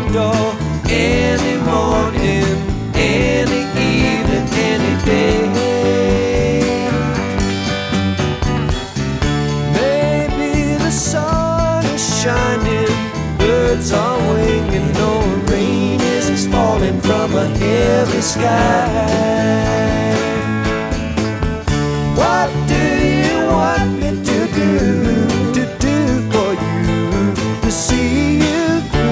door any morning, any evening, any day. Maybe the sun is shining, birds are winging, no rain is falling from a heavy sky.